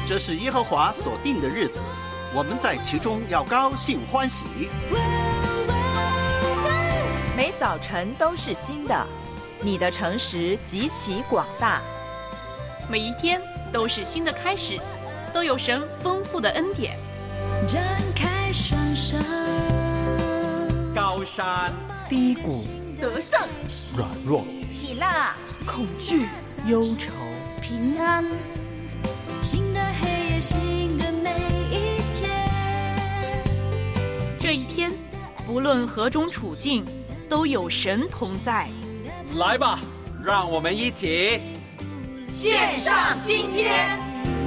这是耶和华所定的日子，我们在其中要高兴欢喜。 每早晨都是新的，你的诚实极其广大。 每一天都是新的开始，都有神丰富的恩典。 张开双手， 高山低谷，得胜， 软弱， 喜乐，恐惧，忧愁，平安。 新的黑夜，新的每一天。 这一天，不论何种处境，都有神同在。 来吧，让我们一起献上今天。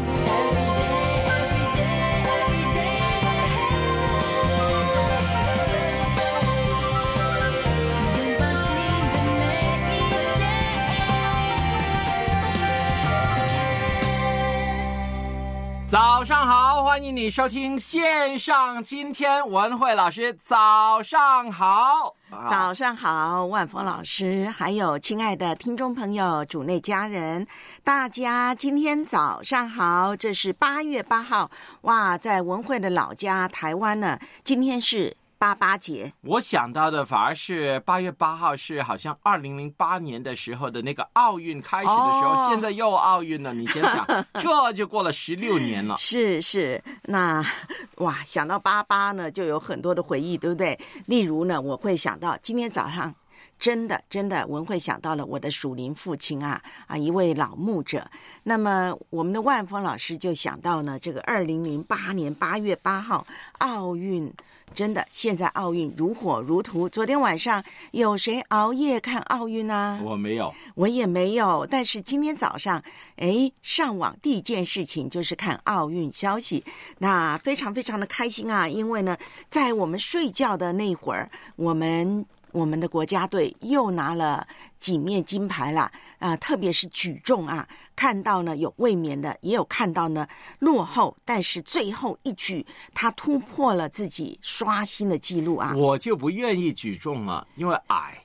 早上好，欢迎你收听线上今天，文慧老师早上好。 早上好，万峰老师，还有亲爱的听众朋友、主内家人，大家今天早上好。这是8月8号，哇，在文慧的老家台湾呢，今天是88节。我想到的反而是8月8号是好像2008年的时候的那个奥运开始的时候，现在又奥运了，你先想这就过了16年了。 是，那哇，想到88呢，就有很多的回忆，对不对？例如呢，我会想到今天早上真的文慧想到了我的属灵父亲啊，一位老牧者。那么我们的万峰老师就想到呢，这个2008年8月8号奥运。真的，现在奥运如火如荼。昨天晚上有谁熬夜看奥运啊？ 我没有， 我也没有。但是今天早上，上网第一件事情就是看奥运消息，那非常非常的开心啊！因为呢，在我们睡觉的那会儿，我们的国家队又拿了几面金牌啦，特别是举重啊，看到呢有卫冕的，也有看到呢落后，但是最后一举他突破了自己刷新的记录啊！ 我就不愿意举重了，因为矮。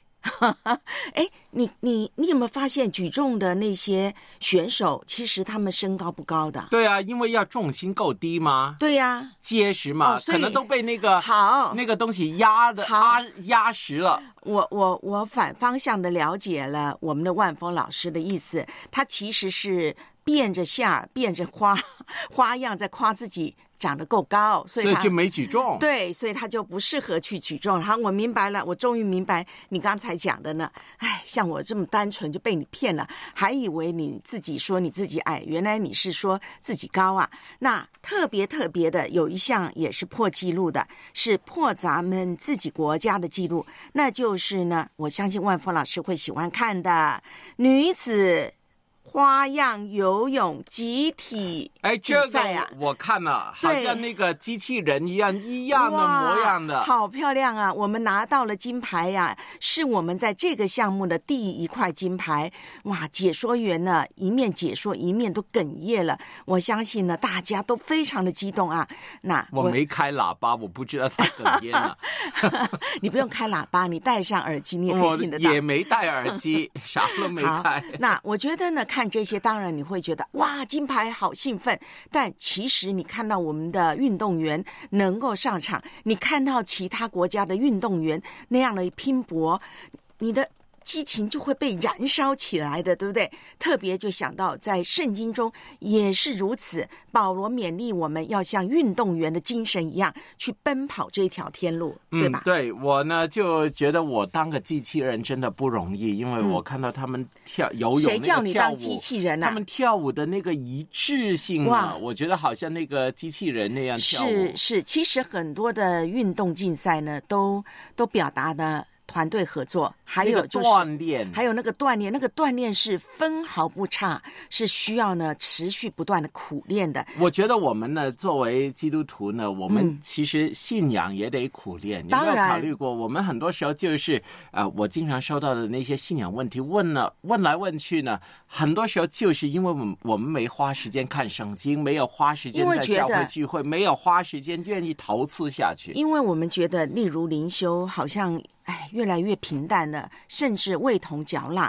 你有没有发现举重的那些选手，其实他们身高不高的？ 对啊，因为要重心够低嘛。 对呀， 结实嘛，可能都被那个东西压实了。 我反方向的了解了我们的万峰老师的意思，他其实是变着馅儿、变着花样在夸自己长得够高，所以就没举重。 对，所以他就不适合去举重。好，我明白了，我终于明白你刚才讲的呢。像我这么单纯就被你骗了，还以为你自己说你自己矮，原来你是说自己高啊。那特别的有一项也是破纪录的，是破咱们自己国家的纪录，那就是呢，我相信万峰老师会喜欢看的女子花样游泳集体比赛啊， 这个我看了，好像那个机器人一样的模样的， 好漂亮啊！我们拿到了金牌呀，是我们在这个项目的第一块金牌。哇，解说员呢一面解说一面都哽咽了。我相信呢大家都非常的激动啊。那我没开喇叭，我不知道他哽咽了。 你不用开喇叭，你戴上耳机你也可以听得到。 我也没戴耳机，啥都没开。 那我觉得呢，看这些当然你会觉得哇，金牌好兴奋，但其实你看到我们的运动员能够上场，你看到其他国家的运动员那样的拼搏，你的激情就会被燃烧起来的，对不对？特别就想到在圣经中也是如此，保罗勉励我们要像运动员的精神一样去奔跑这一条天路，对吧？ 对，我呢就觉得我当个机器人真的不容易，因为我看到他们游泳， 谁叫你当机器人啊？ 他们跳舞的那个一致性啊，我觉得好像那个机器人那样跳舞。 是，其实很多的运动竞赛呢，都表达的团队合作，还有就是锻炼， 还有那个锻炼，那个锻炼是分毫不差，是需要呢持续不断的苦练的。 我觉得我们呢，作为基督徒呢，我们其实信仰也得苦练。你有没有考虑过？我们很多时候就是我经常收到的那些信仰问题，问来问去呢，很多时候就是因为我们没花时间看圣经，没有花时间在教会聚会，没有花时间愿意投资下去。 因为我们觉得，例如灵修好像越来越平淡了，甚至味同嚼蜡。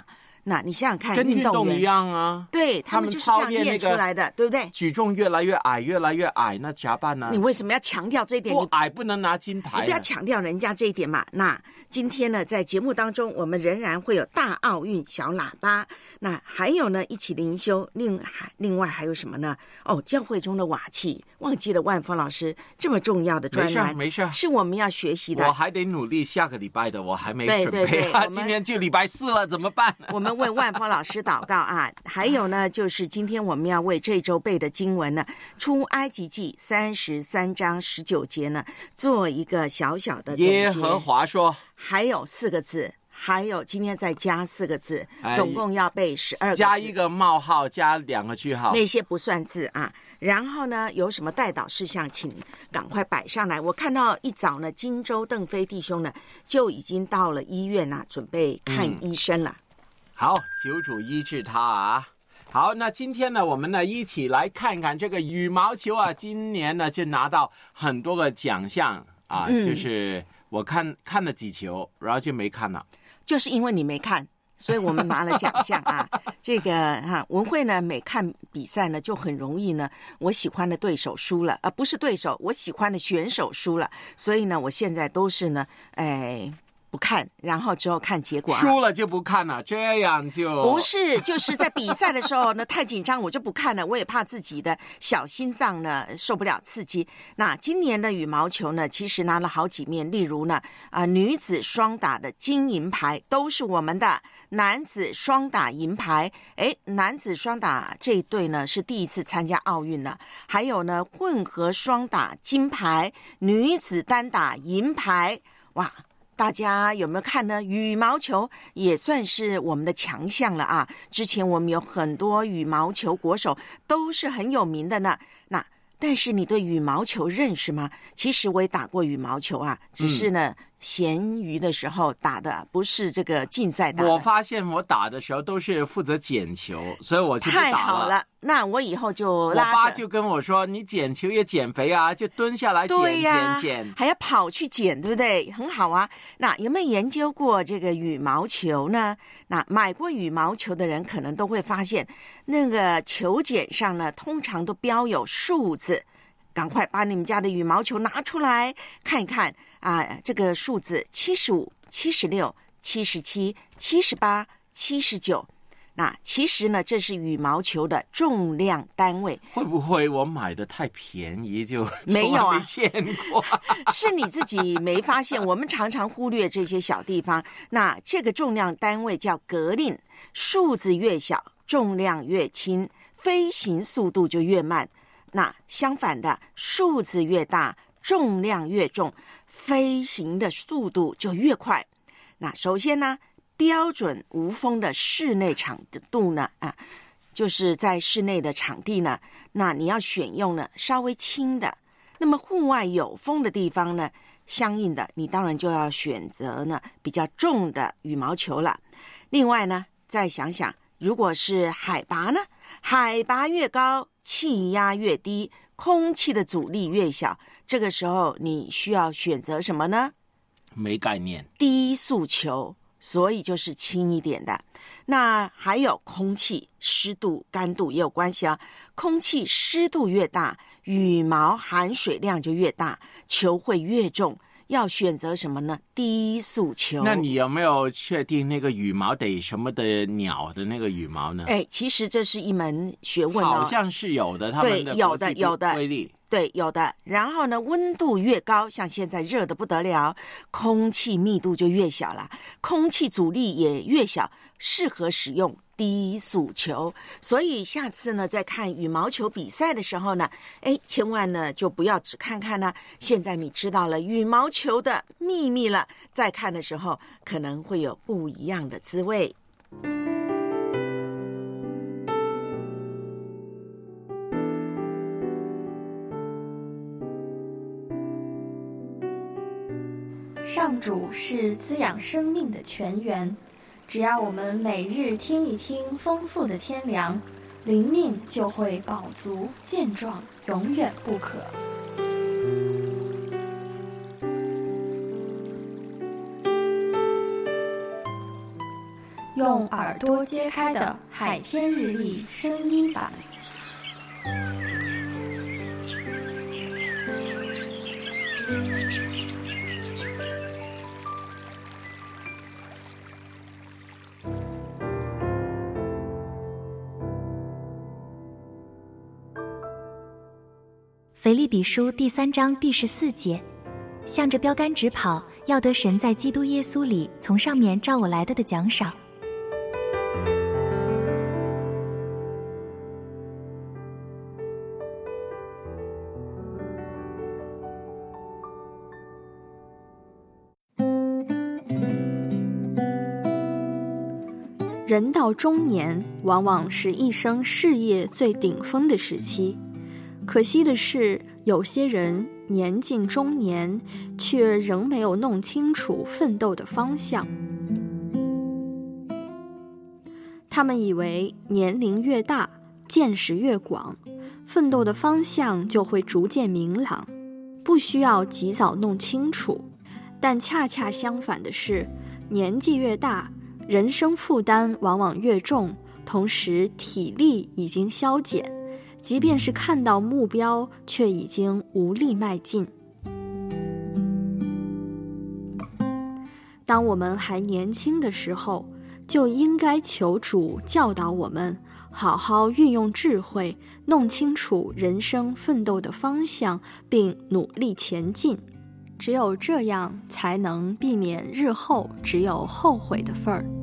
那你想想看， 跟运动员一样啊， 对他们就是这样练出来的，对不对？ 举重越来越矮，越来越矮，那咋办呢？ 你为什么要强调这一点？ 不矮不能拿金牌， 你不要强调人家这一点嘛。那今天呢，在节目当中，我们仍然会有大奥运小喇叭，那还有呢，一起灵修。另外还有什么呢？哦，教会中的瓦器，忘记了万峰老师这么重要的专栏， 没事， 是我们要学习的。 我还得努力，下个礼拜的我还没准备。 对， 今天就礼拜4了，怎么办？ 我们为万峰老师祷告啊！还有呢，就是今天我们要为这周背的经文呢，出埃及记33章19节呢，做一个小小的总结。 耶和华说， 还有4个字。还有今天再加4个字，总共要背12个字， 加一个冒号，加2个句号， 那些不算字啊。然后呢，有什么代祷事项，请赶快摆上来。我看到一早呢，金州邓飞弟兄呢就已经到了医院啊，准备看医生了。 好，求主医治他啊。好，那今天呢，我们呢一起来看看这个羽毛球啊，今年呢就拿到很多个奖项啊，就是我看了几球，然后就没看了。 就是因为你没看，所以我们拿了奖项啊。这个文慧呢，每看比赛呢，就很容易呢，我喜欢的对手输了，不是对手，我喜欢的选手输了，所以呢，我现在都是呢，不看，然后之后看结果输了就不看了，这样就不是，就是在比赛的时候呢，太紧张我就不看了，我也怕自己的小心脏呢受不了刺激。那今年的羽毛球呢，其实拿了好几面，例如呢女子双打的金银牌都是我们的，男子双打银牌，男子双打这一队呢是第一次参加奥运了，还有呢混合双打金牌，女子单打银牌，哇！大家有没有看呢？羽毛球也算是我们的强项了啊！之前我们有很多羽毛球国手都是很有名的呢。那但是你对羽毛球认识吗？其实我也打过羽毛球啊，只是呢闲余的时候打的，不是这个竞赛打的。 我发现我打的时候都是负责捡球，所以我就不打了。 太好了，那我以后就拉着。 我爸就跟我说，你捡球也减肥啊，就蹲下来捡， 还要跑去捡，对不对？很好啊。那有没有研究过这个羽毛球呢？那买过羽毛球的人可能都会发现，那个球剪上呢，通常都标有数字。赶快把你们家的羽毛球拿出来看一看啊！这个数字75、76、77、78、79。那其实呢，这是羽毛球的重量单位。 会不会我买的太便宜就没有啊？ 没见过， 是你自己没发现。我们常常忽略这些小地方。那这个重量单位叫格令，数字越小，重量越轻，飞行速度就越慢。那相反的，数字越大，重量越重，飞行的速度就越快。那首先呢，标准无风的室内场度呢，就是在室内的场地呢，那你要选用呢稍微轻的。那么户外有风的地方呢，相应的你当然就要选择呢比较重的羽毛球了。另外呢，再想想，如果是海拔呢，海拔越高，气压越低，空气的阻力越小，这个时候你需要选择什么呢？ 没概念。 低速球，所以就是轻一点的。那还有空气湿度、干度也有关系啊。空气湿度越大，羽毛含水量就越大，球会越重。要选择什么呢？低速球。 那你有没有确定那个羽毛得什么的鸟的那个羽毛呢？ 其实这是一门学问哦。 好像是有的，他们的有的规律。 对，有的。然后呢，温度越高，像现在热得不得了，空气密度就越小了，空气阻力也越小，适合使用低速球。所以下次呢，在看羽毛球比赛的时候呢，千万呢就不要只看看呢。现在你知道了羽毛球的秘密了，再看的时候可能会有不一样的滋味。 上主是滋养生命的泉源，只要我们每日听一听丰富的天粮，灵命就会饱足健壮，永远不渴。 用耳朵揭开的海天日历声音版。 腓立比书第3章第14节，向着标杆直跑，要得神在基督耶稣里从上面召我来的奖赏。 人到中年，往往是一生事业最顶峰的时期。可惜的是，有些人年近中年，却仍没有弄清楚奋斗的方向。他们以为年龄越大，见识越广，奋斗的方向就会逐渐明朗，不需要及早弄清楚。但恰恰相反的是，年纪越大，人生负担往往越重，同时体力已经消减，即便是看到目标，却已经无力迈进。当我们还年轻的时候，就应该求主教导我们，好好运用智慧，弄清楚人生奋斗的方向，并努力前进。只有这样，才能避免日后只有后悔的份儿。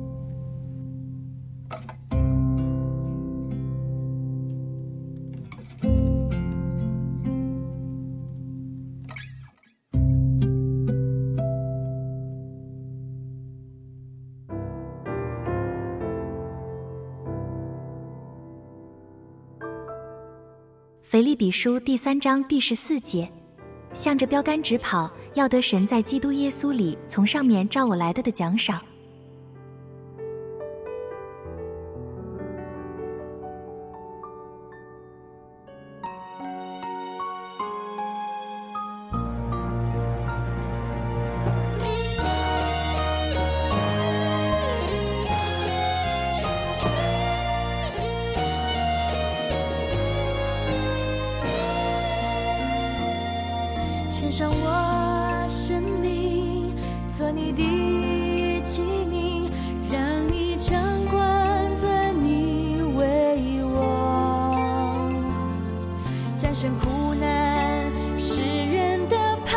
腓立比书第3章第14节，向着标杆直跑，要得神在基督耶稣里从上面召我来的奖赏。 献上我生命，做你的器皿，让你掌管，尊你为王，战胜苦难，世人的盼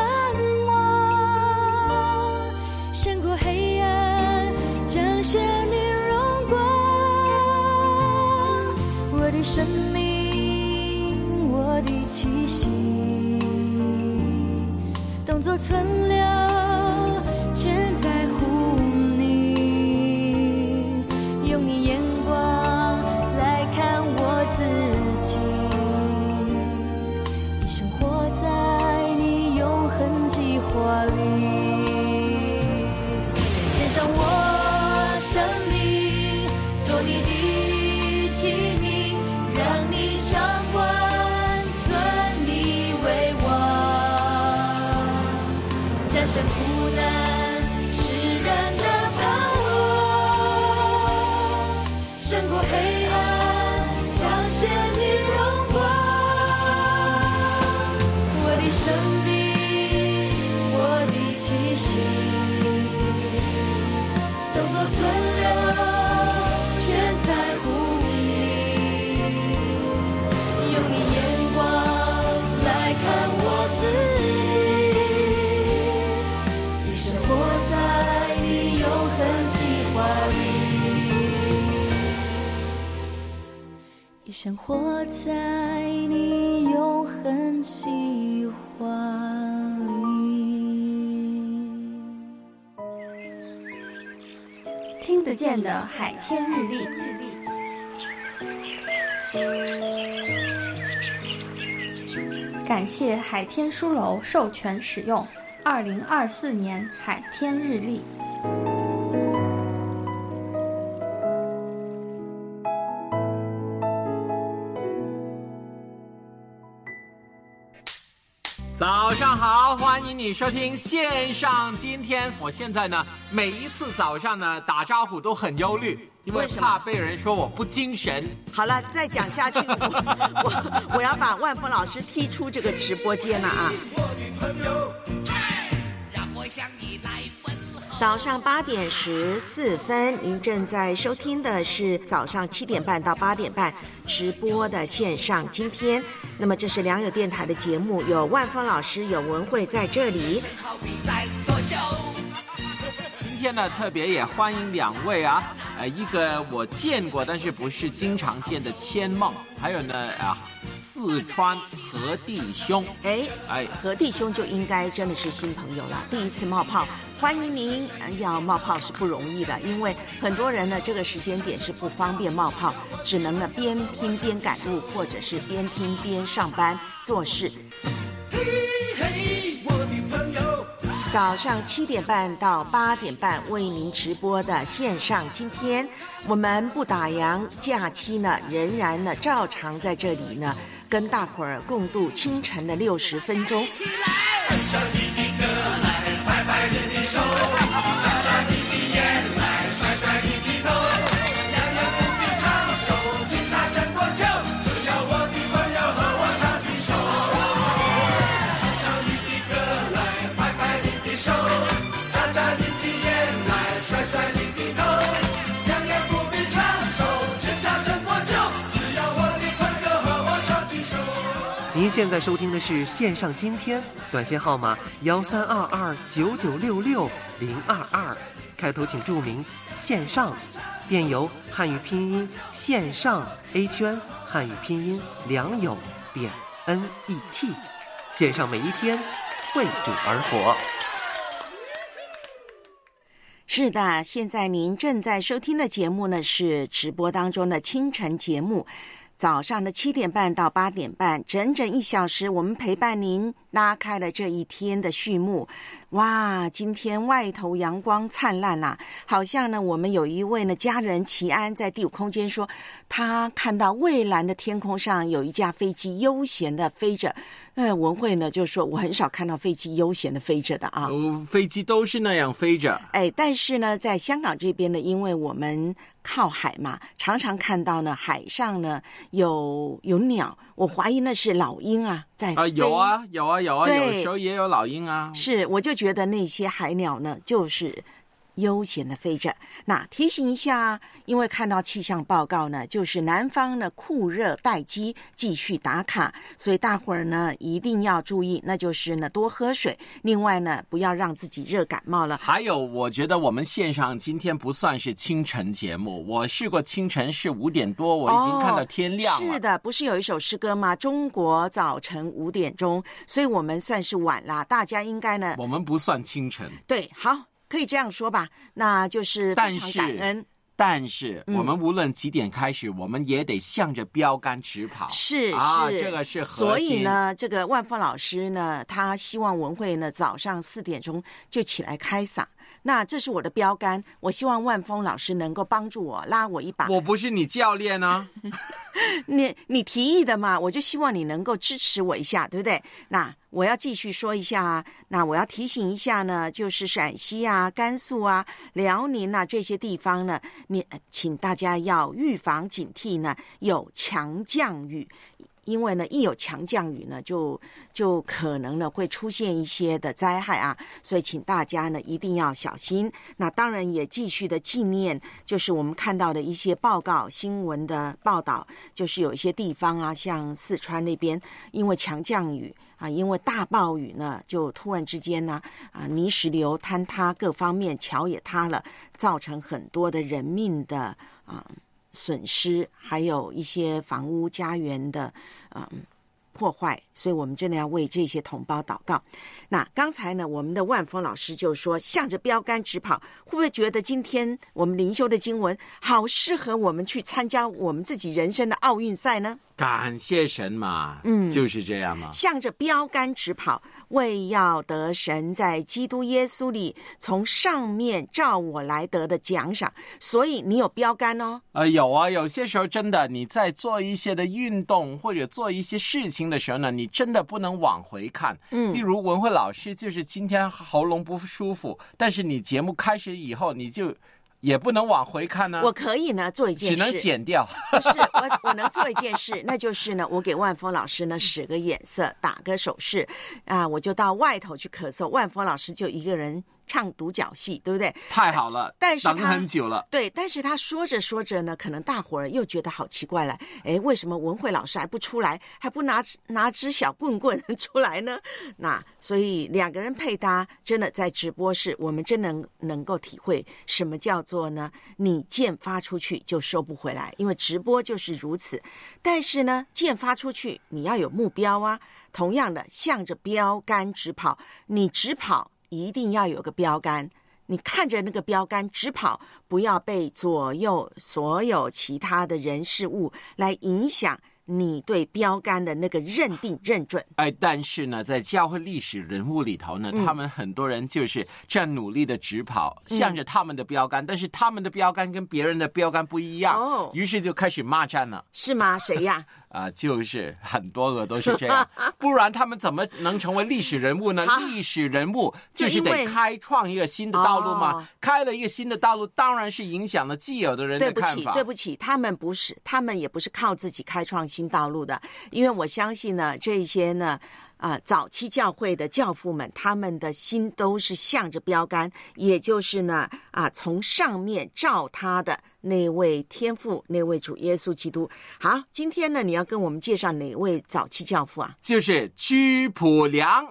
望，胜过黑暗，彰显你荣光。我的生命，我的气息，动作存留，全在乎你，用你眼光来看我自己，一生活在你永恒计划里。献上我生命，做你的器皿，让你掌管，尊你为王，战胜苦难，世人的盼望，胜过黑暗，彰显你荣光。我的生命，我的气息，动作存留，全在乎你，用你眼光来看我自己，一生活在你永恒计划里，一生活在你永恒计划里。 听得见的海天日历。感谢海天书楼授权使用2024年海天日历。 早上好，欢迎你收听线上今天。我现在呢，每一次早上呢打招呼都很忧虑，因为怕被人说我不精神。 好了，再讲下去，我要把万峰老师踢出这个直播间了啊！早上8点14分，您正在收听的是早上7点半到8点半直播的线上今天。那么这是良友电台的节目，有万峰老师，有文慧在这里。 今天呢，特别也欢迎2位啊，一个我见过但是不是经常见的千梦，还有呢四川何弟兄。何弟兄就应该真的是新朋友了，第一次冒泡。欢迎您，要冒泡是不容易的，因为很多人呢这个时间点是不方便冒泡，只能呢边听边赶路，或者是边听边上班做事。早上7点半到8点半为您直播的线上今天，我们不打烊，假期呢仍然呢照常在这里呢跟大伙儿共度清晨的60分钟。你的手，抓抓你的眼来，甩甩你的头，两眼不必长手，警察胜过酒，只要我的朋友和我唱句手，唱唱你的歌来，拍拍你的手，眨眨你的眼来，甩甩你的头，两眼不必长手，警察胜过酒，只要我的朋友和我唱句手。 您现在收听的是线上今天，短信号码13229966-022，开头请注明线上，电邮汉语拼音线上 A 圈汉语拼音良友.net， 线上每一天为主而活。 是的，现在您正在收听的节目呢是直播当中的清晨节目，早上的7点半到8点半，整整1小时，我们陪伴您拉开了这一天的序幕。哇，今天外头阳光灿烂啦，好像呢我们有一位呢家人齐安在第5空间说，他看到蔚蓝的天空上有一架飞机悠闲的飞着。文慧呢就说，我很少看到飞机悠闲的飞着的啊。 飞机都是那样飞着。 但是呢在香港这边呢，因为我们靠海嘛，常常看到呢海上呢有鸟，我怀疑那是老鹰啊在飞。 有啊，有时候也有老鹰啊。 是，我就觉得那些海鸟呢就是悠闲的飞着。那提醒一下，因为看到气象报告呢，就是南方呢酷热待机，继续打卡，所以大伙儿呢一定要注意，那就是呢多喝水，另外呢不要让自己热感冒了。 还有，我觉得我们线上今天不算是清晨节目，我试过清晨是5点多，我已经看到天亮了。 是的，不是有一首诗歌吗？中国早晨5点钟，所以我们算是晚啦，大家应该呢， 我们不算清晨。 对，好，可以这样说吧，那就是非常感恩。 但是我们无论几点开始，我们也得向着标杆直跑。 是， 这个是核心。 所以呢，这个万峰老师呢，他希望文慧呢早上4点钟就起来开嗓。那这是我的标杆，我希望万峰老师能够帮助我，拉我一把。 我不是你教练啊。 你提议的嘛，我就希望你能够支持我一下，对不对？那我要继续说一下，那我要提醒一下呢，就是陕西啊、甘肃啊、辽宁啊这些地方呢，请大家要预防警惕呢，有强降雨。因为呢，一有强降雨呢，就可能呢会出现一些的灾害啊，所以请大家呢一定要小心。那当然也继续的纪念，就是我们看到的一些报告新闻的报道，就是有一些地方啊，像四川那边，因为强降雨啊，因为大暴雨呢，就突然之间呢泥石流坍塌，各方面桥也塌了，造成很多的人命的损失，还有一些房屋家园的破坏，所以我们真的要为这些同胞祷告。那刚才呢，我们的万峰老师就说，向着标杆直跑，会不会觉得今天我们灵修的经文好适合我们去参加我们自己人生的奥运赛呢？ 感谢神嘛，就是这样嘛， 向着标杆直跑，为要得神在基督耶稣里从上面照我来得的奖赏。所以你有标杆哦。 有啊，有些时候真的你在做一些的运动或者做一些事情的时候呢，你真的不能往回看。例如文慧老师就是今天喉咙不舒服，但是你节目开始以后你就也不能往回看呢。 我可以呢做一件事， 只能剪掉。 不是，我能做一件事，那就是呢，我给万峰老师呢使个眼色，打个手势啊，我就到外头去咳嗽，万峰老师就一个人唱独角戏，对不对？ 太好了， 但是等很久了。 对，但是他说着说着呢，可能大伙儿又觉得好奇怪了，哎，为什么文慧老师还不出来，还不拿支小棍棍出来呢？那所以两个人配搭，真的在直播室，我们真能够体会什么叫做呢？你箭发出去就收不回来，因为直播就是如此。但是呢，箭发出去，你要有目标啊。同样的，向着标杆直跑，你直跑一定要有个标杆，你看着那个标杆直跑，不要被左右所有其他的人事物来影响你对标杆的那个认定认准。 但是呢，在教会历史人物里头呢，他们很多人就是这样努力的直跑，向着他们的标杆，但是他们的标杆跟别人的标杆不一样，于是就开始骂战了。 是吗？谁呀？ 就是很多个都是这样，不然他们怎么能成为历史人物呢？历史人物就是得开创一个新的道路嘛，开了一个新的道路，当然是影响了既有的人的看法。 对不起，他们也不是靠自己开创新道路的，因为我相信呢，这些呢早期教会的教父们，他们的心都是向着标杆，也就是呢从上面照他的那位天父，那位主耶稣基督。好，今天呢，你要跟我们介绍哪位早期教父啊？ 就是居普良。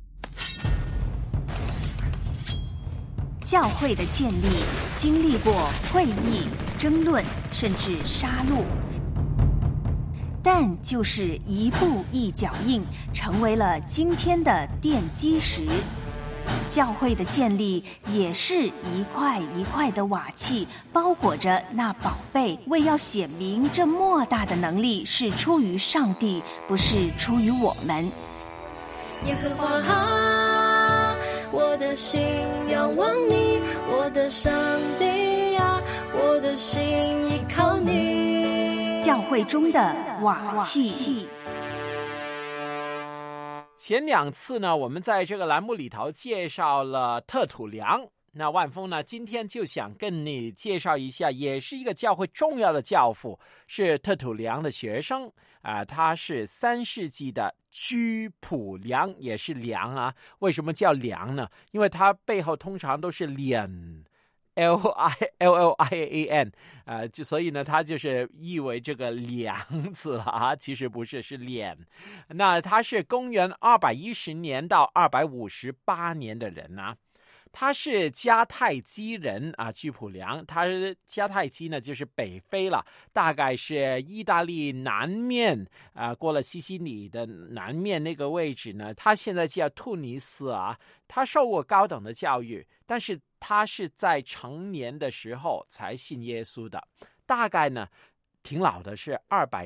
教会的建立经历过会议、争论，甚至杀戮，但就是一步一脚印，成为了今天的奠基石。教会的建立也是一块一块的瓦器包裹着那宝贝，为要显明这莫大的能力是出于上帝，不是出于我们。 耶和华啊，我的心仰望你，我的上帝啊，我的心依靠你。 教会中的瓦器。 前两次呢，我们在这个栏目里头介绍了特土良。那万峰呢，今天就想跟你介绍一下，也是一个教会重要的教父，是特土良的学生他是3世纪的居普良，也是良啊。为什么叫良呢？因为他背后通常都是脸。Lian 所以呢，它就是意为这个梁字了其实不是，是脸。那他是公元210年到258年的人啊。他是迦太基人居普良。他迦太基呢，就是北非了，大概是意大利南面过了西西里的南面那个位置呢。他现在叫突尼斯他受过高等的教育，但是他是在成年的时候才信耶稣的，大概呢挺老的，是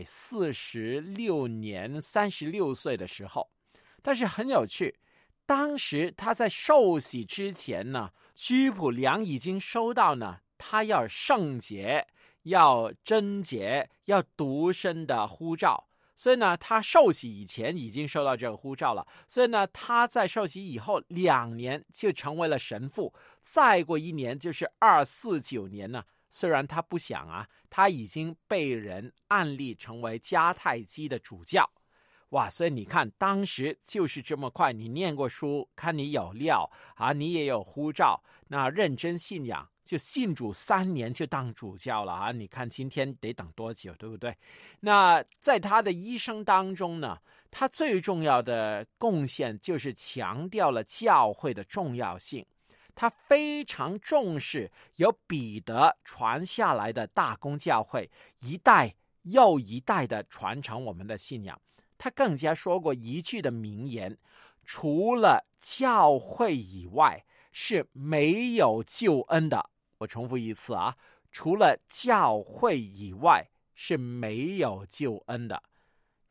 246年36岁的时候。但是很有趣，当时他在受洗之前呢，居普良已经收到呢他要圣洁、要贞洁、要独身的呼召。所以呢，他受洗以前已经收到这个呼召了。所以呢，他在受洗以后2年就成为了神父。再过1年就是249年呢，虽然他不想他已经被人按立成为迦太基的主教。哇，所以你看，当时就是这么快，你念过书，看你有料你也有呼召，那认真信仰，就信主3年就当主教了你看今天得等多久，对不对？那在他的一生当中呢，他最重要的贡献就是强调了教会的重要性。他非常重视由彼得传下来的大公教会，一代又一代的传承我们的信仰。他更加说过一句的名言，除了教会以外是没有救恩的。我重复一次除了教会以外是没有救恩的。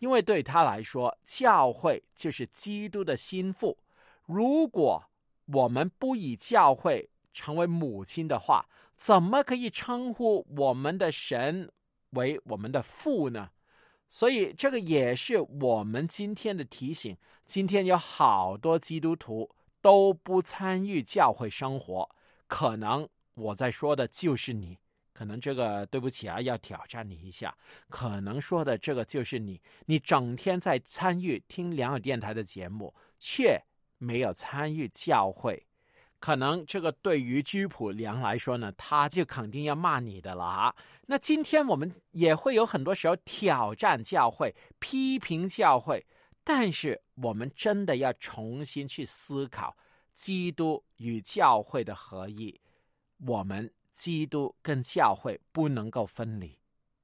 因为对他来说，教会就是基督的心腹。如果我们不以教会成为母亲的话，怎么可以称呼我们的神为我们的父呢？所以这个也是我们今天的提醒。今天有好多基督徒都不参与教会生活，可能我在说的就是你，可能这个对不起啊，要挑战你一下，可能说的这个就是你整天在参与听良友电台的节目，却没有参与教会。可能这个对于居普良来说呢，他就肯定要骂你的了啊。那今天我们也会有很多时候挑战教会，批评教会，但是我们真的要重新去思考基督与教会的合一，我们基督跟教会不能够分离。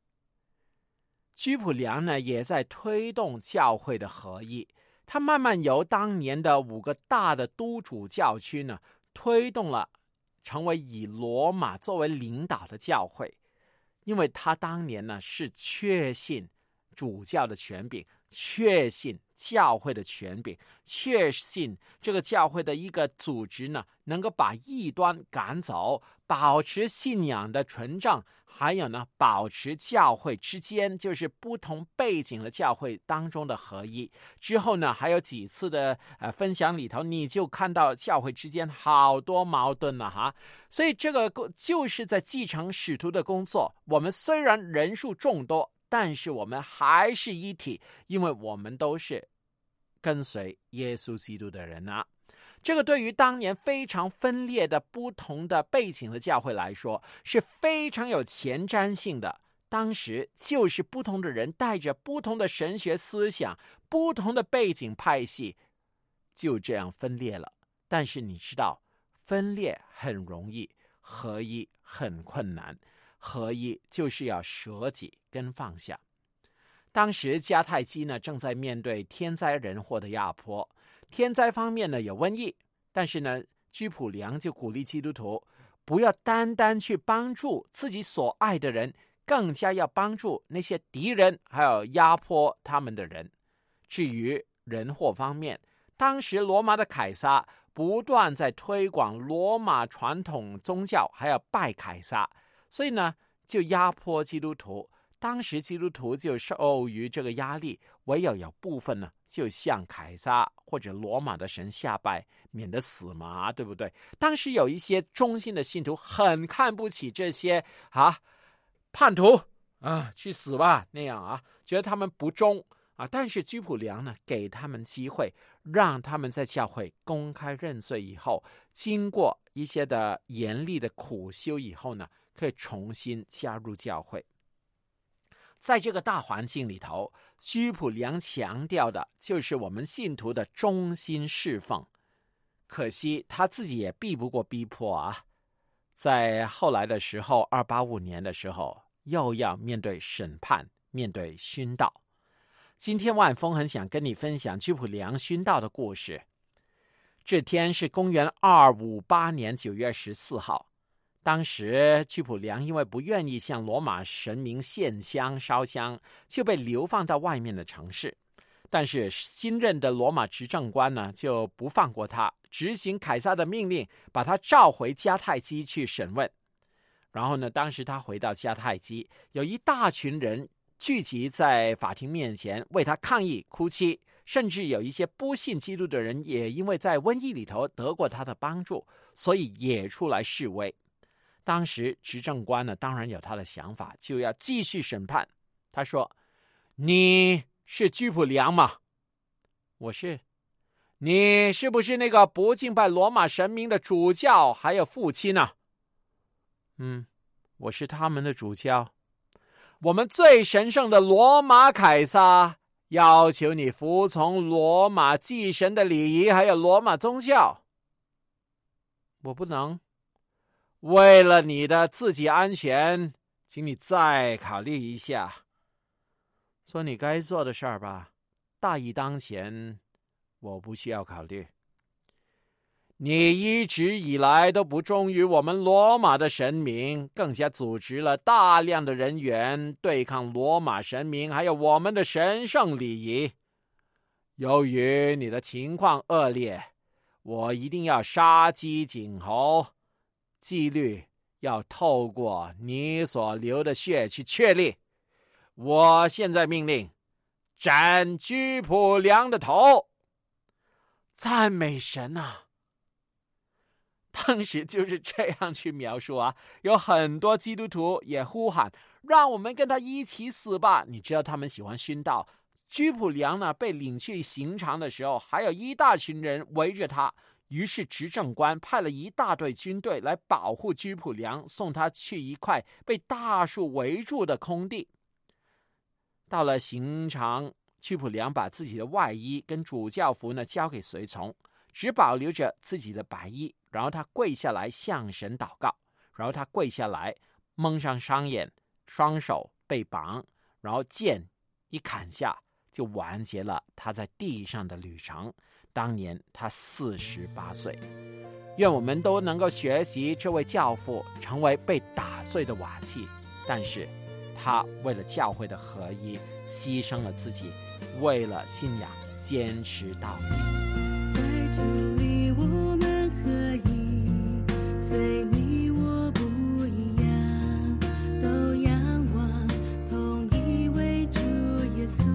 居普良呢，也在推动教会的合一，他慢慢由当年的5个大的都主教区呢，推动了成为以罗马作为领导的教会。因为他当年呢是确信主教的权柄，确信教会的权柄，确信这个教会的一个组织呢能够把异端赶走，保持信仰的纯正，还有呢保持教会之间就是不同背景的教会当中的合一。之后呢还有几次的分享里头，你就看到教会之间好多矛盾了哈。所以这个就是在继承使徒的工作。我们虽然人数众多，但是我们还是一体，因为我们都是跟随耶稣基督的人啊。这个对于当年非常分裂的不同的背景的教会来说是非常有前瞻性的。当时就是不同的人带着不同的神学思想，不同的背景派系，就这样分裂了。但是你知道，分裂很容易，合一很困难。合一就是要舍己跟放下。当时迦太基呢正在面对天灾人祸的压迫，天灾方面呢有瘟疫，但是呢居普良就鼓励基督徒不要单单去帮助自己所爱的人，更加要帮助那些敌人还有压迫他们的人。至于人祸方面，当时罗马的凯撒不断在推广罗马传统宗教，还要拜凯撒，所以呢就压迫基督徒。当时基督徒就受于这个压力，唯有有部分呢就向凯撒或者罗马的神下拜，免得死嘛，对不对？当时有一些忠心的信徒很看不起这些叛徒啊，去死吧那样啊，觉得他们不忠啊。但是居普良呢给他们机会，让他们在教会公开认罪以后，经过一些的严厉的苦修以后呢，可以重新加入教会。在这个大环境里头，居普良强调的就是我们信徒的忠心侍奉。可惜他自己也避不过逼迫啊，在后来的时候，285年的时候，又要面对审判，面对殉道。今天万峰很想跟你分享居普良殉道的故事。这天是公元258年9月14号。当时居普良因为不愿意向罗马神明献香烧香，就被流放到外面的城市。但是新任的罗马执政官呢就不放过他，执行凯撒的命令，把他召回迦太基去审问。然后呢，当时他回到迦太基，有一大群人聚集在法庭面前为他抗议哭泣，甚至有一些不信基督的人也因为在瘟疫里头得过他的帮助，所以也出来示威。当时执政官呢当然有他的想法，就要继续审判。他说：你是居普良吗？我是。你是不是那个不敬拜罗马神明的主教还有父亲呢？我是他们的主教。我们最神圣的罗马凯撒要求你服从罗马祭神的礼仪还有罗马宗教。我不能。为了你的自己安全，请你再考虑一下，做你该做的事儿吧。大义当前，我不需要考虑。 你一直以来都不忠于我们罗马的神明，更加组织了大量的人员对抗罗马神明还有我们的神圣礼仪。由于你的情况恶劣，我一定要杀鸡儆猴，纪律要透过你所流的血去确立。我现在命令斩居普良的头。赞美神啊！当时就是这样去描述啊，有很多基督徒也呼喊，让我们跟他一起死吧。你知道他们喜欢殉道。居普良呢被领去刑场的时候，还有一大群人围着他，于是执政官派了一大队军队来保护居普良，送他去一块被大树围住的空地。到了刑场，居普良把自己的外衣跟主教服呢交给随从，只保留着自己的白衣。然后他跪下来向神祷告，然后他跪下来蒙上双眼，双手被绑，然后剑一砍下，就完结了他在地上的旅程。当年他48岁。愿我们都能够学习这位教父，成为被打碎的瓦器，但是他为了教会的合一牺牲了自己，为了信仰坚持到底。 在主里我们合一，随你我不一样，都仰望同一位主耶稣，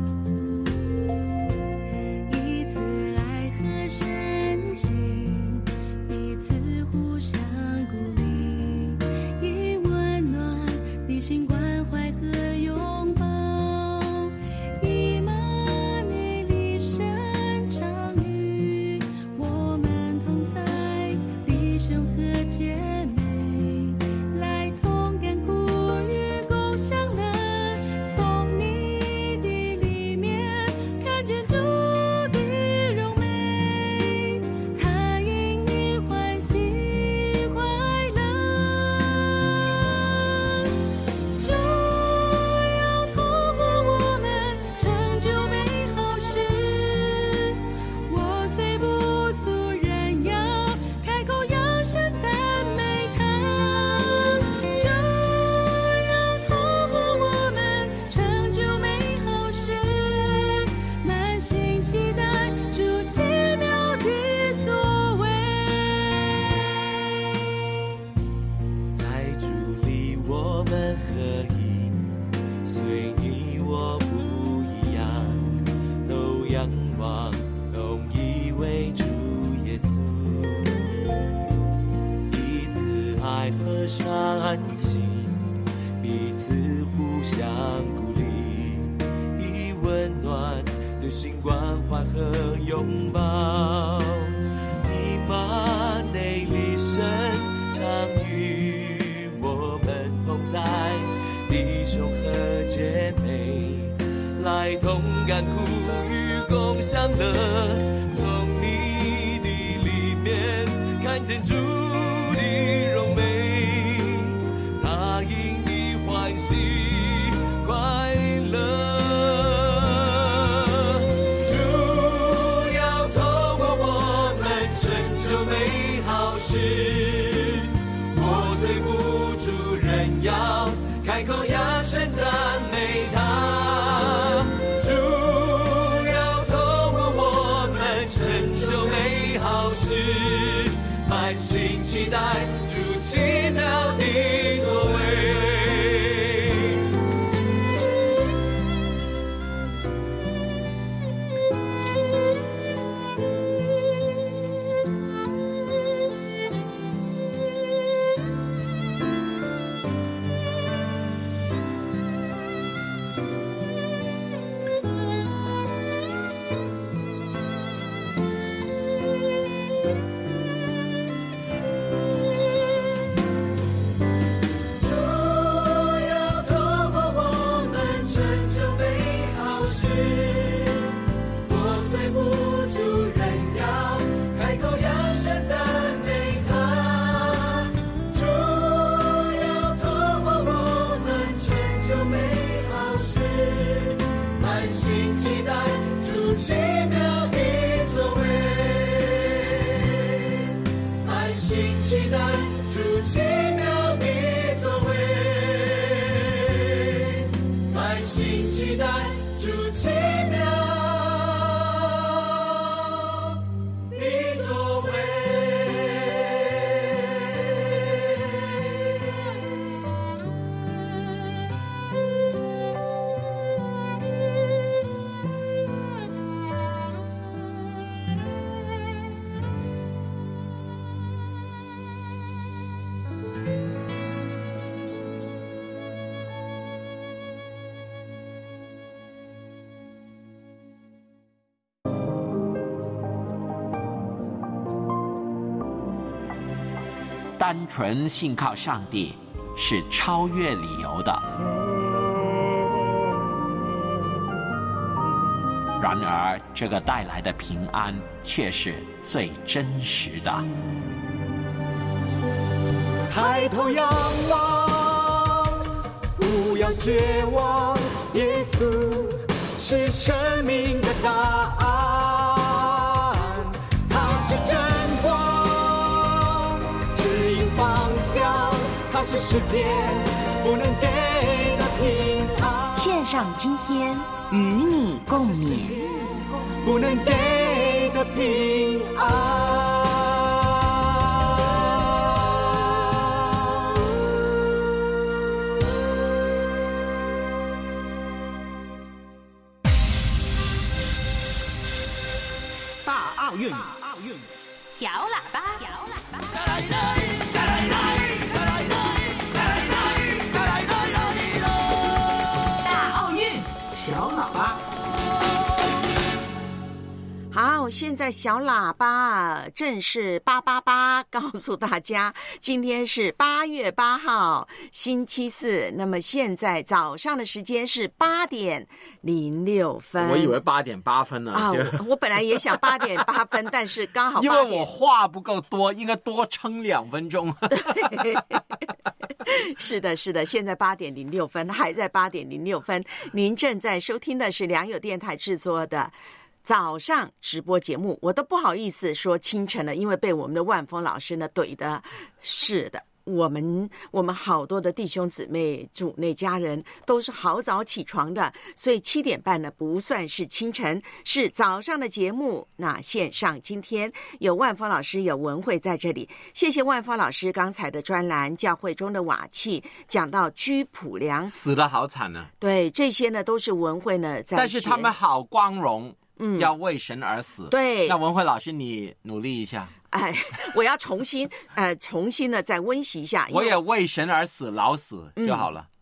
以慈爱和深情彼此互相鼓励，以温暖的心关怀和拥抱，以马内利神常与我们同在，弟兄和姐妹来同甘苦与共享乐，从你的里面看见主的荣美，他因你欢喜快乐，主要透过我们成就美好事，我虽不足，人要开口扬声赞美他，主要透过我们成就美好事，满心期待主奇妙的作为。 在主里我们合一，虽你我不一样，都仰望同一位主耶稣，以慈爱和善心彼此互相鼓励，以温暖的心关怀和拥抱，以马内利神常与我们同在，弟兄和姐妹来同甘苦与共享乐，从你的里面看见主的荣美，他因你欢喜快乐，主要透过我们成就美好事，我虽不足，人要开口扬声赞美他，主要透过我们成就美好事，满心期待主奇妙的作为。 单纯信靠上帝是超越理由的。然而，这个带来的平安却是最真实的。 抬头仰望，不要绝望，耶稣是生命的答案，他是真光，指引方向，他是世界不能给的平安。 线上今天与你共勉， 不能给的平安。 大奥运， 小喇叭， 大奥运，小喇叭。 好，现在小喇叭正式888告诉大家，今天是8月8号，星期四。那么现在早上的时间是8点06分。 我以为8点8分呢。 我本来也想8点8分，但是刚好8点。 因为我话不够多，应该多撑2分钟。 是的，现在8点06分，还在8点06分。您正在收听的是良友电台制作的早上直播节目，我都不好意思说清晨了，因为被我们的万峰老师呢怼的。是的，我们好多的弟兄姊妹主内家人都是好早起床的，所以7点半呢不算是清晨，是早上的节目。那线上今天有万峰老师，有文慧在这里，谢谢万峰老师刚才的专栏教会中的瓦器，讲到居普良死得好惨呢。 对，这些呢都是文慧呢在， 但是他们好光荣。要为神而死。 对， 那文慧老师你努力一下。 我要重新的再温习一下。 我也为神而死，老死就好了。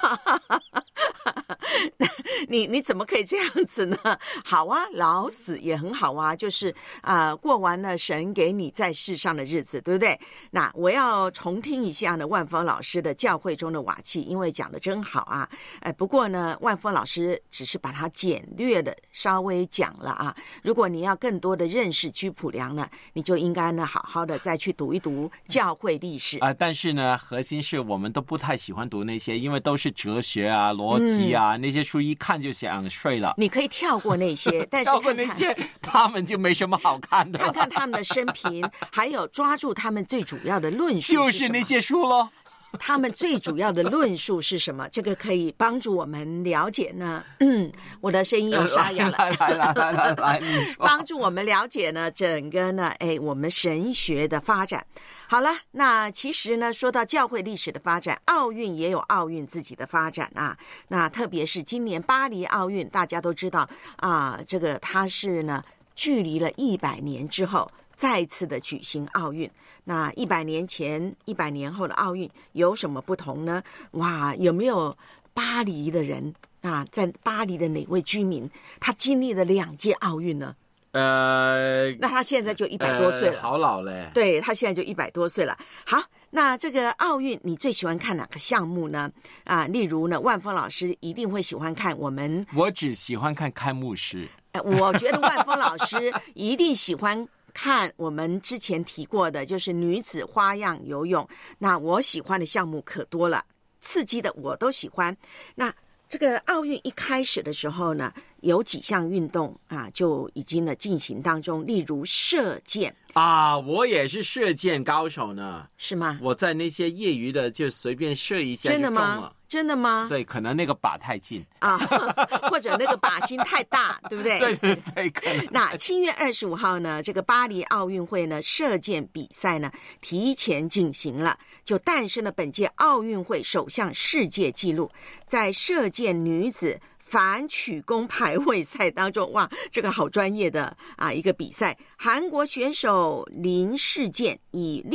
你怎么可以这样子呢？好啊，老死也很好啊，就是过完了神给你在世上的日子，对不对？那我要重听一下呢万峰老师的教会中的瓦器，因为讲的真好啊。不过呢万峰老师只是把它简略的稍微讲了啊。如果你要更多的认识居普良呢，你就应该呢好好的再去读一读教会历史但是呢核心是我们都不太喜欢读那些，因为都是哲学啊逻辑啊，那些书一看就想睡了。 你可以跳过那些，但是跳过那些他们就没什么好看的。 看看他们的生平，还有抓住他们最主要的论述就是那些书咯。 他们最主要的论述是什么？这个可以帮助我们了解呢。我的声音又沙哑了。 来，你说。 帮助我们了解呢整个呢，我们神学的发展。好了，那其实呢，说到教会历史的发展，奥运也有奥运自己的发展啊。那特别是今年巴黎奥运，大家都知道啊，这个它是呢，距离了100年之后再次的举行奥运。那100年前、100年后的奥运有什么不同呢？哇，有没有巴黎的人啊？在巴黎的哪位居民，他经历了2届奥运呢？那他现在就100多岁了， 好老嘞。 对，他现在就100多岁了。好，那这个奥运你最喜欢看哪个项目呢？例如呢，万峰老师一定会喜欢看我只喜欢看开幕式。 我觉得万峰老师一定喜欢看我们之前提过的，就是女子花样游泳。那我喜欢的项目可多了，刺激的我都喜欢。那这个奥运一开始的时候呢，有几项运动就已经呢进行当中，例如射箭我也是射箭高手呢。 是吗？ 我在那些业余的就随便射一下就中了。 真的吗？真的吗？ 对，可能那个靶太近或者那个靶心太大，对不对？ 对，可能。 那7月25号呢，这个巴黎奥运会呢，射箭比赛呢提前进行了，就诞生了本届奥运会首项世界纪录，在射箭女子反曲弓排位赛当中，哇，这个好专业的一个比赛。韩国选手林世健以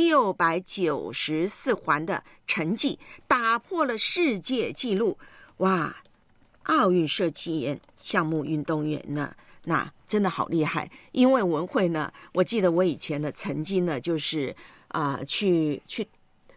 694环的成绩打破了世界纪录。哇，奥运射箭项目运动员呢，那真的好厉害。因为文慧呢，我记得我以前呢曾经呢就是去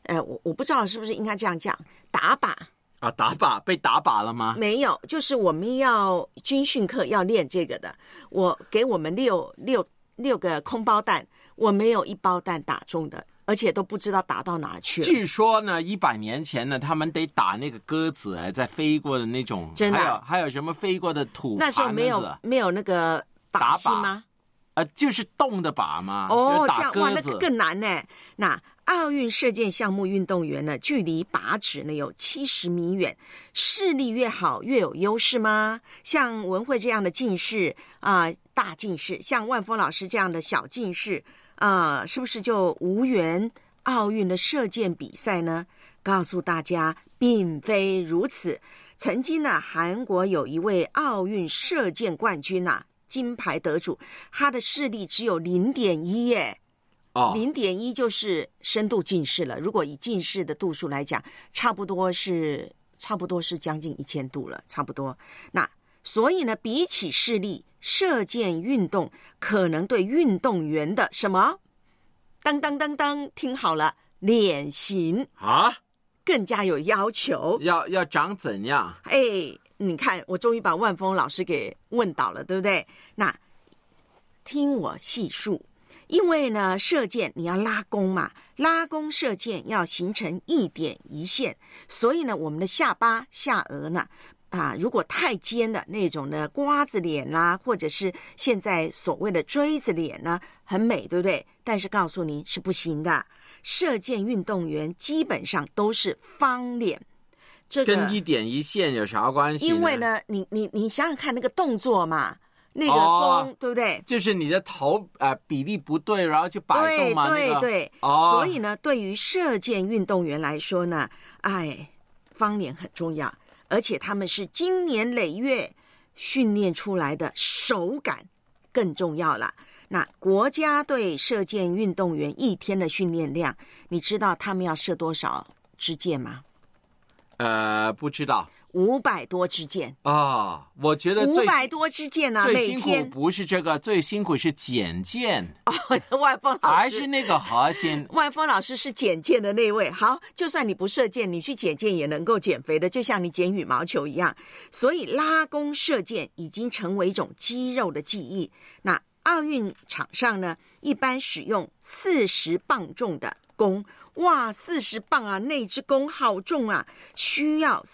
我不知道是不是应该这样讲，打靶啊，打靶被打靶了吗？ 没有，就是我们要军训课要练这个的。我给我们六个空包弹，我没有一包弹打中的，而且都不知道打到哪去了。 据说呢，100年前呢，他们得打那个鸽子在飞过的那种， 真的还有什么飞过的土盘子。 那时候没有那个靶心吗？ 就是动的靶嘛。 哦， 这样哇，那个更难呢。那奥运射箭项目运动员呢，距离靶纸呢有70米远，视力越好越有优势吗？像文慧这样的近视大近视，像万峰老师这样的小近视是不是就无缘奥运的射箭比赛呢？告诉大家，并非如此。曾经呢，韩国有一位奥运射箭冠军金牌得主，他的视力只有 0.1 耶。0.1就是深度近视了。如果以近视的度数来讲，差不多是将近1000度了，差不多。那所以呢，比起视力，射箭运动可能对运动员的什么？当当当当，听好了，脸型更加有要求。 要长怎样？ 你看，我终于把万峰老师给问倒了，对不对？那听我细数。因为呢，射箭你要拉弓嘛，拉弓射箭要形成一点一线，所以呢，我们的下巴、下颚呢，如果太尖的那种的瓜子脸啦，或者是现在所谓的锥子脸呢，很美，对不对？但是告诉您是不行的，射箭运动员基本上都是方脸。这个跟一点一线有啥关系呢？ 因为呢，你想想看那个动作嘛。那个弓对不对？ 就是你的头比例不对，然后就摆动嘛。 对，所以呢，对于射箭运动员来说呢，方脸很重要，而且他们是经年累月训练出来的，手感更重要了。那国家队射箭运动员一天的训练量，你知道他们要射多少支箭吗？ 不知道。 500多支箭我觉得 500多支箭啊， 最辛苦不是这个，最辛苦是捡箭。 万峰老师还是那个核心。 万峰老师是捡箭的那位。好，就算你不射箭，你去捡箭也能够减肥的，就像你捡羽毛球一样。所以拉弓射箭已经成为一种肌肉的记忆。那奥运场上呢，一般使用40磅重的弓。哇，40磅啊，那只弓好重啊，需要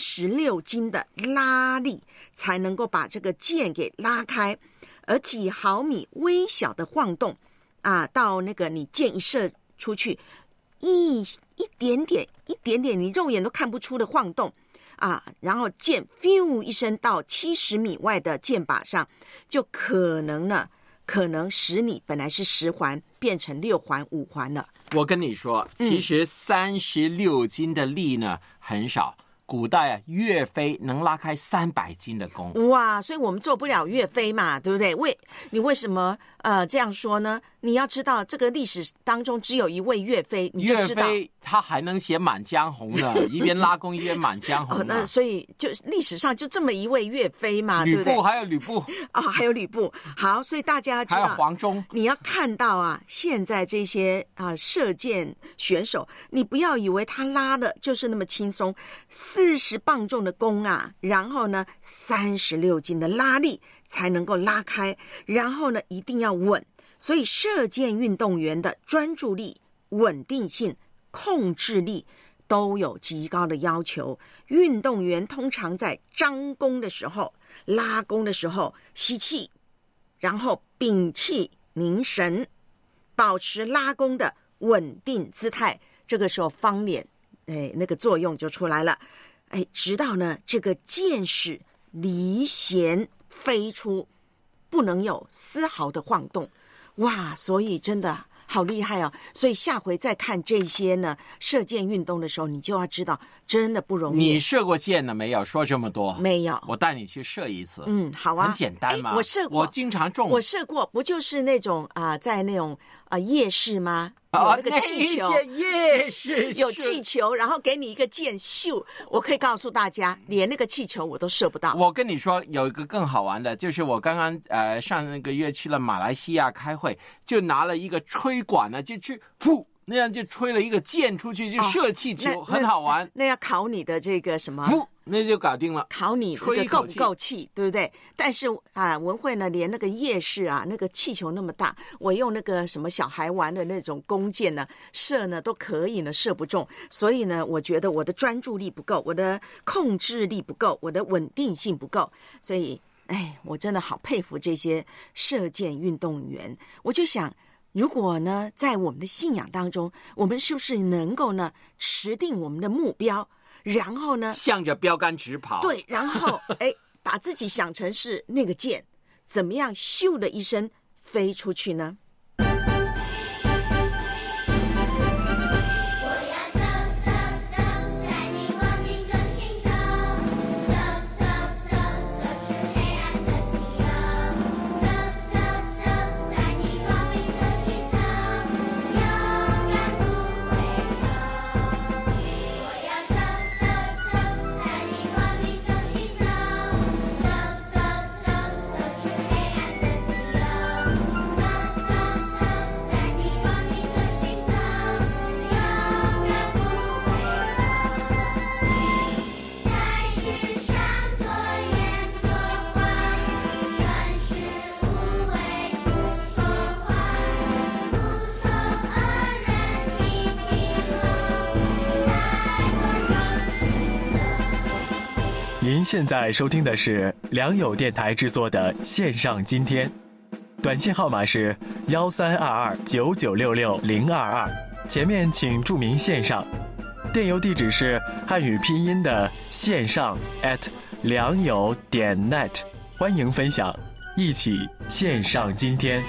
36斤的拉力才能够把这个箭给拉开，而几毫米微小的晃动到那个你箭一射出去，一点点你肉眼都看不出的晃动然后箭 fiu 一声到70米外的箭靶上，就可能使你本来是10环变成6环5环了。 我跟你说，其实36斤的力呢很少。古代岳飞能拉开300斤的弓。 哇，所以我们做不了岳飞嘛，对不对？你为什么这样说呢？你要知道，这个历史当中只有一位岳飞，你就知道岳飞他还能写《满江红》呢，一边拉弓一边《满江红》 那所以就历史上就这么一位岳飞嘛，对不对？ 还有吕布还有吕布。好，所以大家知道还有黄忠。 你要看到现在这些射箭选手，你不要以为他拉的就是那么轻松，40磅重的弓然后呢36斤的拉力才能够拉开，然后呢一定要稳。所以射箭运动员的专注力、稳定性、控制力都有极高的要求。运动员通常在张弓的时候、拉弓的时候吸气，然后屏气凝神，保持拉弓的稳定姿态，这个时候方脸那个作用就出来了。直到呢这个箭矢离弦飞出，不能有丝毫的晃动。哇，所以真的好厉害哦！所以下回再看这些呢射箭运动的时候，你就要知道真的不容易。 你射过箭了没有？说这么多没有， 我带你去射一次。 好啊， 很简单嘛。 我射过， 我经常中。 我射过，不就是那种在那种夜市吗？有那个气球， 夜市有气球，然后给你一个箭咻。我可以告诉大家，连那个气球我都射不到。 我跟你说，有一个更好玩的，就是我刚刚上个月去了马来西亚开会，就拿了一个吹管呢，就去那样就吹了一个箭出去，就射气球，很好玩。 那要考你的这个什么？ 那就搞定了， 考你这个够不够气，对不对？但是文慧呢，连那个夜市那个气球那么大，我用那个什么小孩玩的那种弓箭呢，射呢都可以呢，射不中。所以呢，我觉得我的专注力不够，我的控制力不够，我的稳定性不够。所以，我真的好佩服这些射箭运动员。我就想，如果呢，在我们的信仰当中，我们是不是能够呢，持定我们的目标？然后呢， 向着标杆直跑。 对，然后把自己想成是那个箭，怎么样咻的一声飞出去呢？ 您现在收听的是良友电台制作的线上今天，短信号码是132299660022，前面请注明线上，电邮地址是汉语拼音的线上良友.net， 欢迎分享，一起线上今天。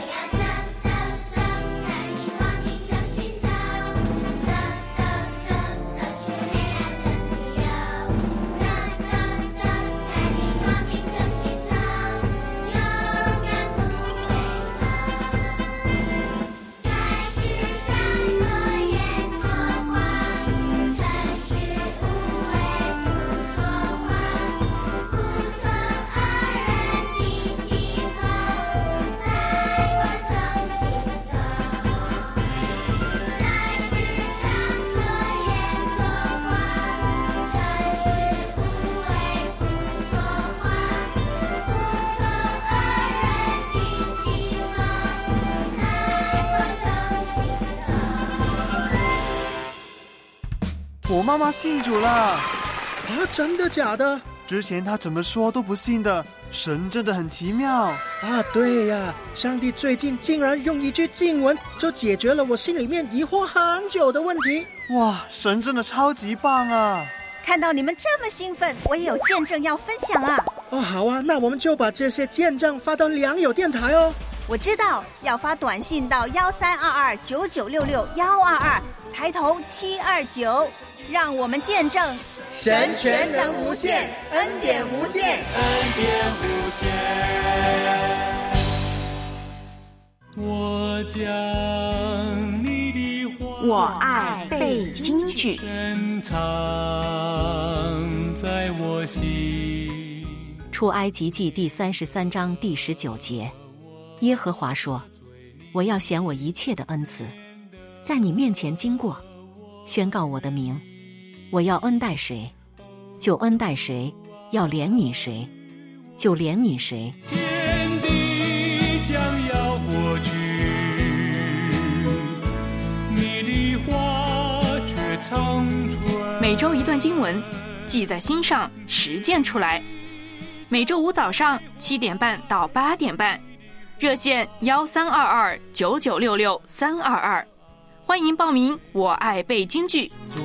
我妈妈信主了。 真的假的？ 之前她怎么说都不信的，神真的很奇妙对呀，上帝最近竟然用一句经文就解决了我心里面疑惑很久的问题。 哇，神真的超级棒啊！ 看到你们这么兴奋，我也有见证要分享啊。 好啊，那我们就把这些见证发到良友电台哦。 我知道，要发短信到132299661122，抬头729，让我们见证神全能无限，恩典无间， 恩典无间。我将你的话， 我爱背京剧， 深藏在我心。 出埃及记第33章第19节，耶和华说：我要显我一切的恩慈，在你面前经过，宣告我的名。我要恩待谁，就恩待谁；要怜悯谁，就怜悯谁。 天地将要过去，你的话却长存。 每周一段经文，记在心上，实践出来。每周五早上7点半到8点半，热线132299662322，欢迎报名。我爱背京剧， 做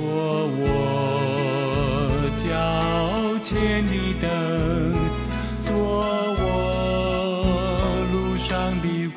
我脚前的灯，做我路上的光。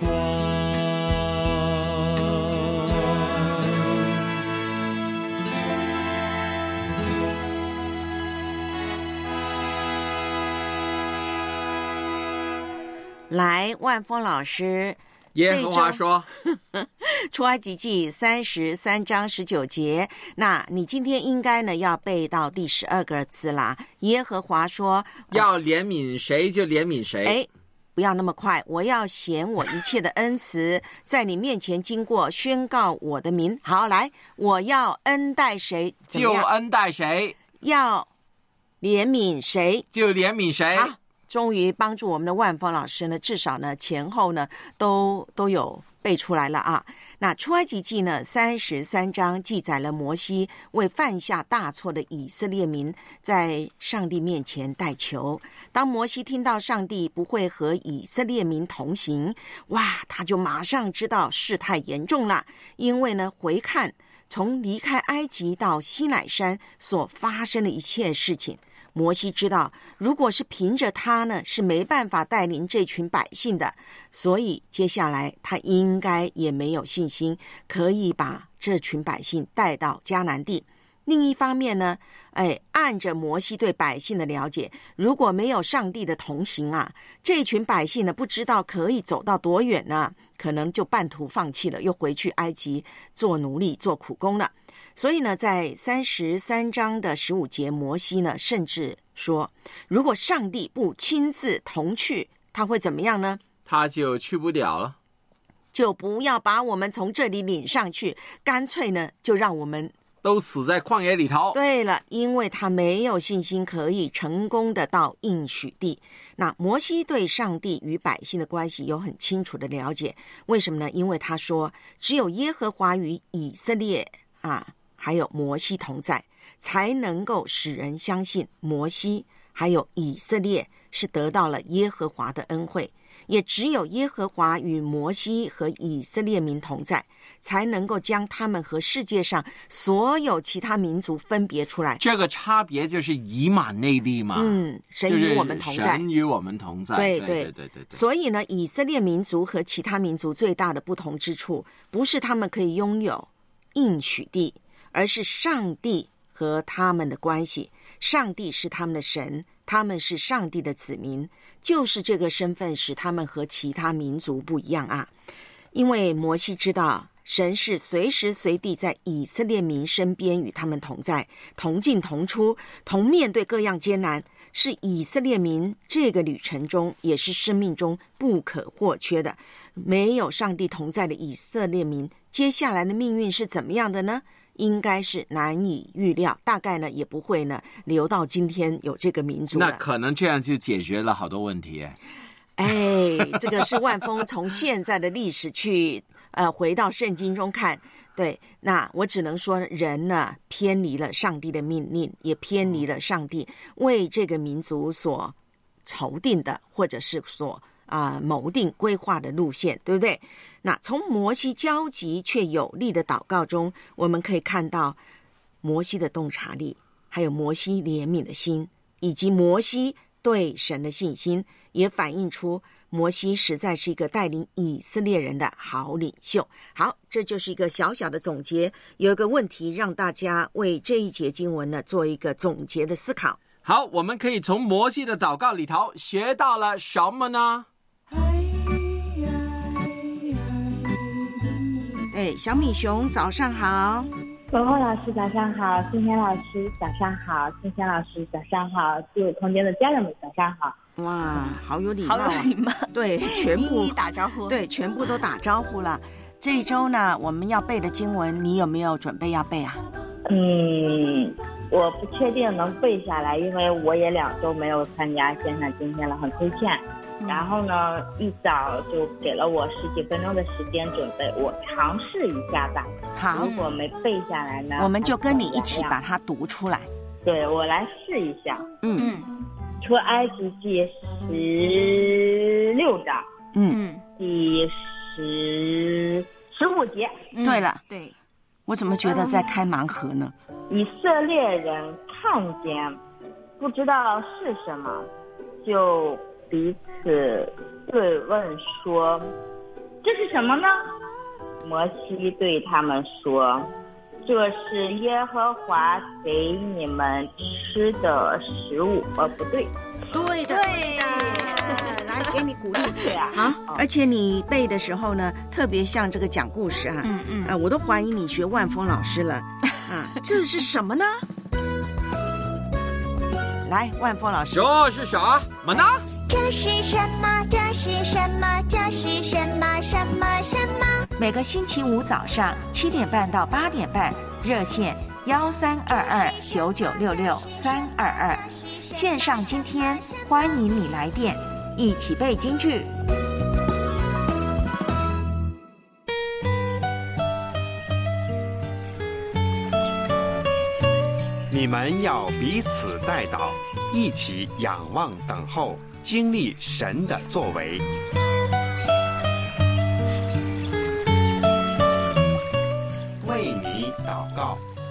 来，万峰老师， 耶和华说出埃及记33章19节，那你今天应该呢要背到第12个字啦。耶和华说， 要怜悯谁就怜悯谁。 不要那么快，我要显我一切的恩慈，在你面前经过，宣告我的名。好，来，我要恩待谁就恩待谁， 要怜悯谁就怜悯谁。 好，终于帮助我们的万峰老师呢，至少呢前后呢都有背出来了啊。那出埃及记呢33章记载了摩西为犯下大错的以色列民在上帝面前代求。当摩西听到上帝不会和以色列民同行，哇，他就马上知道事态严重了，因为呢回看从离开埃及到西乃山所发生的一切事情，摩西知道如果是凭着他呢是没办法带领这群百姓的，所以接下来他应该也没有信心可以把这群百姓带到迦南地。另一方面呢，按着摩西对百姓的了解，如果没有上帝的同行啊，这群百姓呢不知道可以走到多远呢，可能就半途放弃了，又回去埃及做奴隶做苦工了。所以呢，在33章的15节，摩西呢甚至说，如果上帝不亲自同去，他会怎么样呢？ 他就去不了了， 就不要把我们从这里领上去，干脆呢就让我们都死在旷野里头。 对了，因为他没有信心可以成功的到应许地。那摩西对上帝与百姓的关系有很清楚的了解，为什么呢？因为他说，只有耶和华与以色列还有摩西同在，才能够使人相信摩西还有以色列是得到了耶和华的恩惠。也只有耶和华与摩西和以色列民同在，才能够将他们和世界上所有其他民族分别出来。 这个差别就是以马内利嘛。 神与我们同在， 神与我们同在。 对。所以呢，以色列民族和其他民族最大的不同之处，不是他们可以拥有应许地，而是上帝和他们的关系。上帝是他们的神，他们是上帝的子民，就是这个身份使他们和其他民族不一样啊。因为摩西知道神是随时随地在以色列民身边与他们同在，同进同出，同面对各样艰难，是以色列民这个旅程中也是生命中不可或缺的。没有上帝同在的以色列民，接下来的命运是怎么样的呢？应该是难以预料，大概呢也不会呢留到今天有这个民族了。 那可能这样就解决了好多问题。 这个是万峰从现在的历史去回到圣经中看。对，那我只能说人呢偏离了上帝的命令，也偏离了上帝为这个民族所筹定的，或者是所谋定规划的路线，对不对？那从摩西焦急却有力的祷告中，我们可以看到摩西的洞察力，还有摩西怜悯的心，以及摩西对神的信心，也反映出摩西实在是一个带领以色列人的好领袖。好，这就是一个小小的总结。有一个问题让大家为这一节经文呢做一个总结的思考。 好，我们可以从摩西的祷告里头学到了什么呢？ 小米熊早上好。 文慧老师早上好，今天老师早上好，青山老师早上好，所有空间的家人们早上好。 哇，好有礼貌， 好有礼貌。 对，全部一一打招呼。 对，全部都打招呼了。这一周呢，我们要背的经文，你有没有准备要背啊？ 我不确定能背下来，因为我也2周没有参加线上今天了，很亏欠。然后呢，一早就给了我10几分钟的时间准备，我尝试一下吧。 好， 如果没背下来呢， 我们就跟你一起把它读出来。 对，我来试一下。出埃及记16章，第15节。 对了，对，我怎么觉得在开盲盒呢？ 以色列人看见不知道是什么，就彼此对问说：“这是什么呢？”摩西对他们说：“这是耶和华给你们吃的食物。”不对， 对的，来给你鼓励。对啊，好，而且你背的时候呢，特别像这个讲故事啊。我都怀疑你学万峰老师了。这是什么呢？来，万峰老师， 这是什么呢？ 这是什么？这这是什么？这是什么？什么什么？ 每个星期五早上7点半到8点半，热线13229966-322，线上今天欢迎你来电，一起背京剧。 你们要彼此代祷，一起仰望等候，经历神的作为。为你祷告。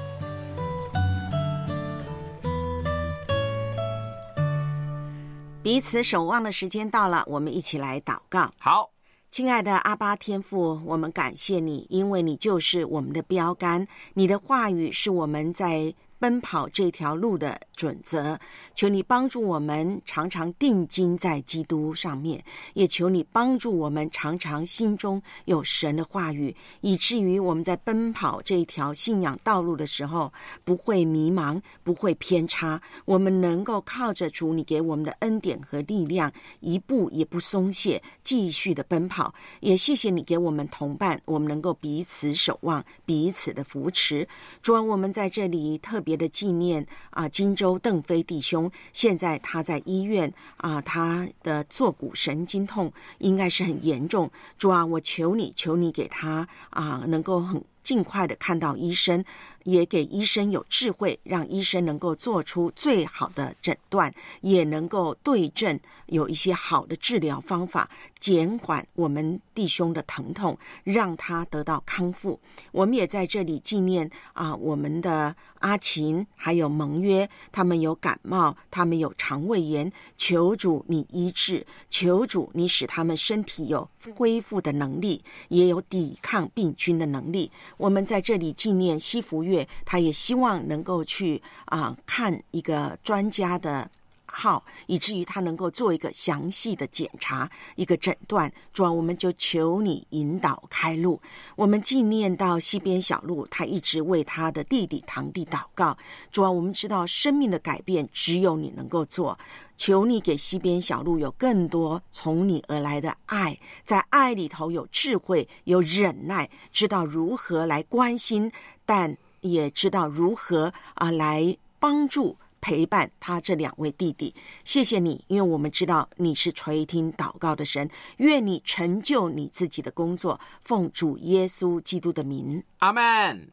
彼此守望的时间到了，我们一起来祷告。 好， 亲爱的阿爸天父，我们感谢你，因为你就是我们的标杆，你的话语是我们在奔跑这条路的准则。求你帮助我们常常定睛在基督上面，也求你帮助我们常常心中有神的话语，以至于我们在奔跑这一条信仰道路的时候不会迷茫，不会偏差，我们能够靠着主你给我们的恩典和力量，一步也不松懈，继续的奔跑。也谢谢你给我们同伴，我们能够彼此守望，彼此的扶持。主啊，我们在这里特别的纪念荆州邓飞弟兄，现在他在医院他的坐骨神经痛应该是很严重。主啊，我求你给他能够很尽快的看到医生，也给医生有智慧，让医生能够做出最好的诊断，也能够对症有一些好的治疗方法，减缓我们弟兄的疼痛，让他得到康复。我们也在这里纪念我们的阿琴还有蒙约，他们有感冒，他们有肠胃炎，求主你医治，求主你使他们身体有恢复的能力，也有抵抗病菌的能力。我们在这里纪念西福月，他也希望能够去看一个专家的号，以至于他能够做一个详细的检查，一个诊断。主啊，我们就求你引导开路。我们纪念到西边小路，他一直为他的弟弟堂弟祷告。主啊，我们知道生命的改变只有你能够做，求你给西边小路有更多从你而来的爱，在爱里头有智慧，有忍耐，知道如何来关心，但也知道如何来帮助陪伴他这2位弟弟。谢谢你，因为我们知道你是垂听祷告的神，愿你成就你自己的工作，奉主耶稣基督的名， 阿们。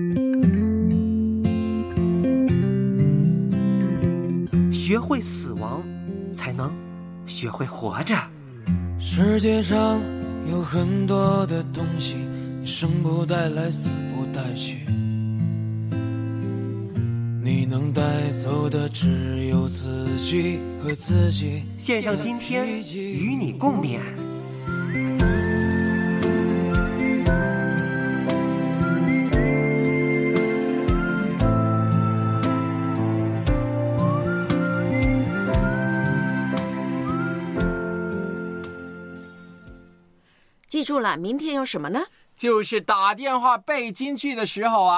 学会死亡，才能学会活着。 世界上有很多的东西，生不带来，死不带去，你能带走的只有自己和自己。 线上今天与你共勉。 记住了，明天有什么呢？ 就是打电话背京剧的时候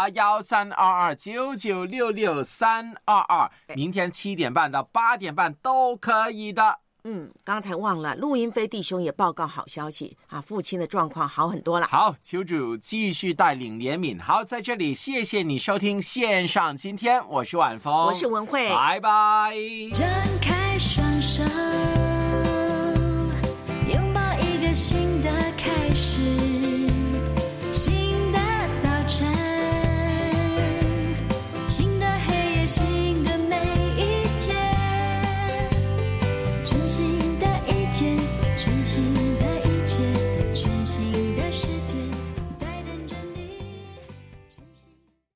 13229966-322，明天7点半到8点半都可以的。 刚才忘了，陆英飞弟兄也报告好消息父亲的状况好很多了。 好，求主继续带领怜悯。好，在这里谢谢你收听线上今天，我是婉峰， 我是文慧， 拜拜。 张开双手。